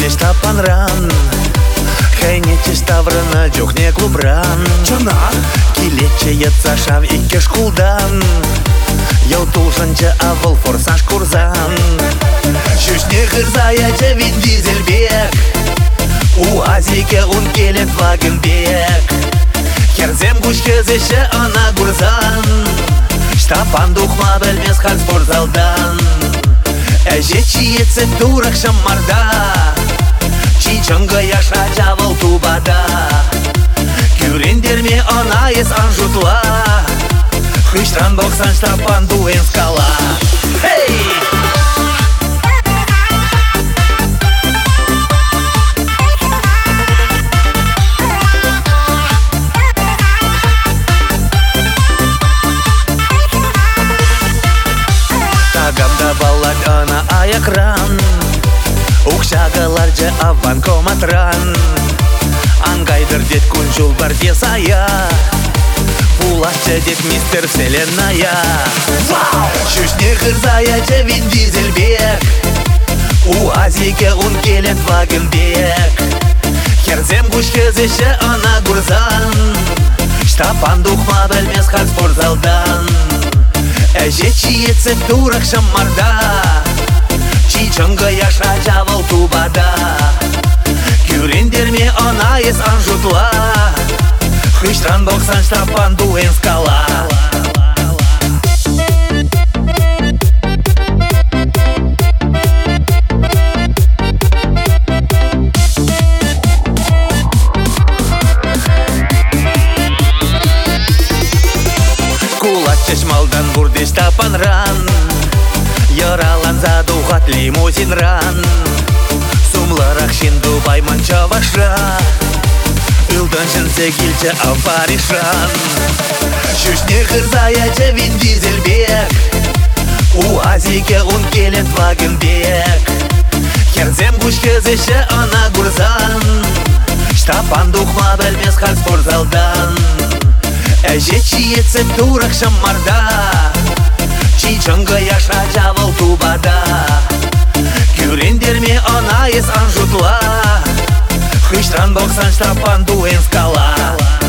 Бурдеш тапанран, хайнече ставрана джохне клубран. Чана? Килече ятсашав икке шкулдан, яу тулшанча авыл форсаж курзан. Шушне хырзаяче Вин Дизельбек, УАЗике ун келет Вагенбек. Херзем гушкезеше ана гурзан, штапан духма білмес хан спортзалдан. Әже чиетсе турак шаммарда, чичонга яша жавыл тубада. Күрендерме ана ес анжутла, хыштан боксан штапан дуэн скала. Хей! Тагамда баллад ана аякран, укшагаларча аван коматран. Ангайдыр дед кунчул бар десая, булача дед мистер вселенная. Шушне хырзаяча Вин Дизельбек, УАЗике ун келет Вагенбек. Херзем гушкезеше ана гурзан, штапан духма білмес хан спортзалдан. Әже чиетсе турак шаммарда, чичонга яша жавыл тубада. Күрендерме ана ес анжутла, хыштан боксан штапан дуэн скала. Чешмалдан бурдеш тапанран, яралан задухат лимузин ран. Сумларах шин Дубай манча ваша, ылдан шынсе килче аваришан. Шушне хырзаяча Вин Дизельбек, УАЗике ун келет Вагенбек. Херзем гушкезеше ана гурзан, штапан духма білмес хан спортзалдан. Әже чиетсе турак шаммарда, чичонга яша жавыл тубада. Күрендерме ана ес анжутла, хыштан боксан штапан дуэн скала.